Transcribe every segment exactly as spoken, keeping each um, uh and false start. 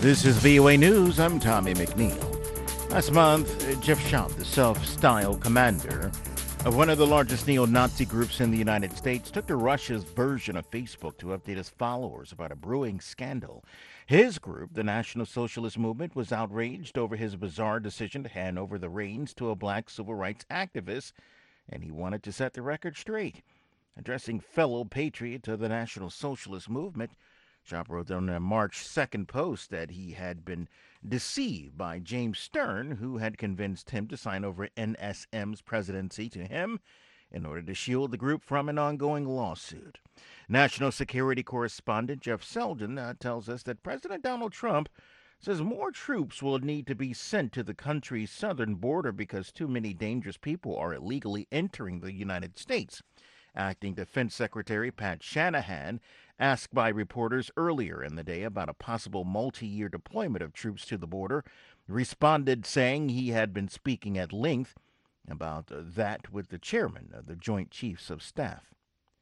This is V O A News. I'm Tommy McNeil. Last month, Jeff Schaub, the self-styled commander of one of the largest neo-Nazi groups in the United States, took to Russia's version of Facebook to update his followers about a brewing scandal. His group, the National Socialist Movement, was outraged over his bizarre decision to hand over the reins to a black civil rights activist, and he wanted to set the record straight. Addressing fellow patriots of the National Socialist Movement, Schaub wrote on a March second post that he had been deceived by James Stern, who had convinced him to sign over N S M's presidency to him in order to shield the group from an ongoing lawsuit. National Security Correspondent Jeff Seldon uh, tells us that President Donald Trump says more troops will need to be sent to the country's southern border because too many dangerous people are illegally entering the United States. Acting Defense Secretary Pat Shanahan, asked by reporters earlier in the day about a possible multi-year deployment of troops to the border, responded saying he had been speaking at length about that with the chairman of the Joint Chiefs of Staff.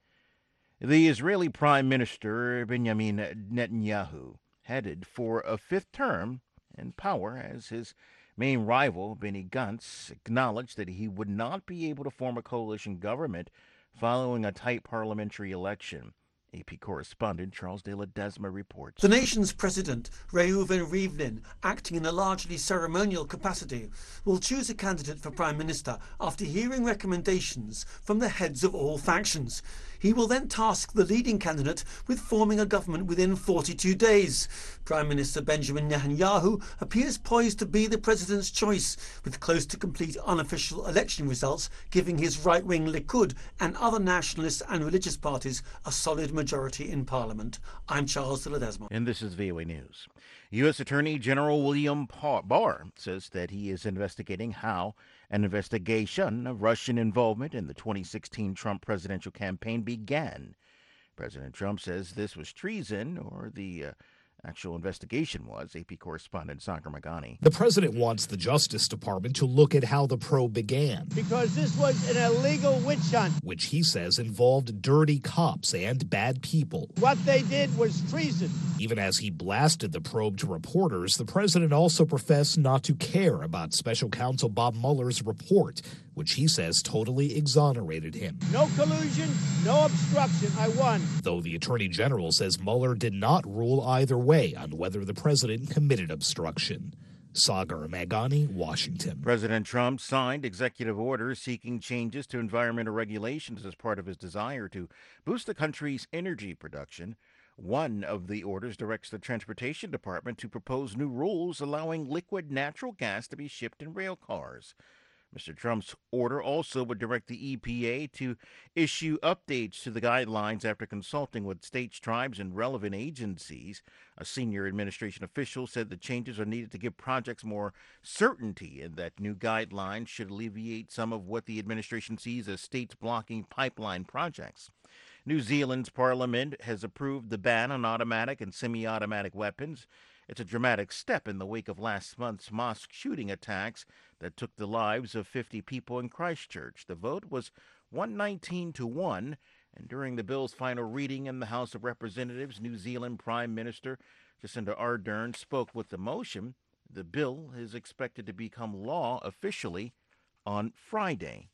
The Israeli Prime Minister Benjamin Netanyahu, headed for a fifth term in power as his main rival, Benny Gantz, acknowledged that he would not be able to form a coalition government following a tight parliamentary election. A P correspondent Charles de Ledesma reports. The nation's president, Reuven Rivlin, acting in a largely ceremonial capacity, will choose a candidate for prime minister after hearing recommendations from the heads of all factions. He will then task the leading candidate with forming a government within forty-two days. Prime Minister Benjamin Netanyahu appears poised to be the president's choice, with close to complete unofficial election results giving his right-wing Likud and other nationalist and religious parties a solid majority in Parliament. I'm Charles de Ledesma. And this is V O A News. U S Attorney General William Barr says that he is investigating how an investigation of Russian involvement in the twenty sixteen Trump presidential campaign began. President Trump says this was treason, or the uh, actual investigation was. A P correspondent Sagar Magani. The president wants the Justice Department to look at how the probe began. Because this was an illegal witch hunt. Which he says involved dirty cops and bad people. What they did was treason. Even as he blasted the probe to reporters, the president also professed not to care about special counsel Bob Mueller's report, which he says totally exonerated him. No collusion, no obstruction. I won. Though the attorney general says Mueller did not rule either way on whether the president committed obstruction. Sagar Magani, Washington. President Trump signed executive orders seeking changes to environmental regulations as part of his desire to boost the country's energy production. One of the orders directs the Transportation Department to propose new rules allowing liquid natural gas to be shipped in rail cars. Mister Trump's order also would direct the E P A to issue updates to the guidelines after consulting with states, tribes, and relevant agencies. A senior administration official said the changes are needed to give projects more certainty and that new guidelines should alleviate some of what the administration sees as states blocking pipeline projects. New Zealand's parliament has approved the ban on automatic and semi-automatic weapons. It's a dramatic step in the wake of last month's mosque shooting attacks that took the lives of fifty people in Christchurch. The vote was one nineteen to one, and during the bill's final reading in the House of Representatives, New Zealand Prime Minister Jacinda Ardern spoke with the motion. The bill is expected to become law officially on Friday.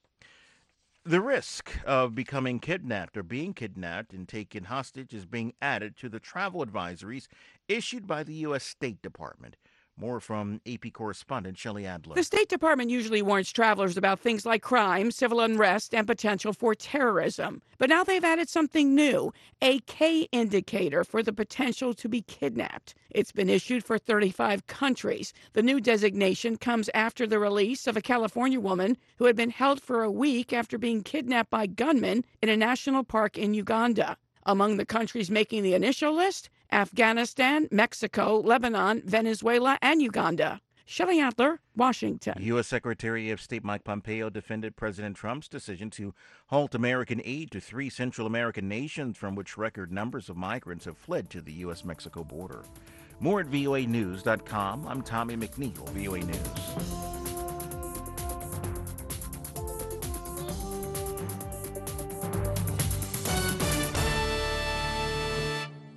The risk of becoming kidnapped or being kidnapped and taken hostage is being added to the travel advisories issued by the U S State Department. More from A P correspondent Shelley Adler. The State Department usually warns travelers about things like crime, civil unrest, and potential for terrorism. But now they've added something new, a K indicator for the potential to be kidnapped. It's been issued for thirty-five countries. The new designation comes after the release of a California woman who had been held for a week after being kidnapped by gunmen in a national park in Uganda. Among the countries making the initial list, Afghanistan, Mexico, Lebanon, Venezuela, and Uganda. Shelley Adler, Washington. U S Secretary of State Mike Pompeo defended President Trump's decision to halt American aid to three Central American nations from which record numbers of migrants have fled to the U S Mexico border. More at V O A news dot com. I'm Tommy McNeil, V O A News.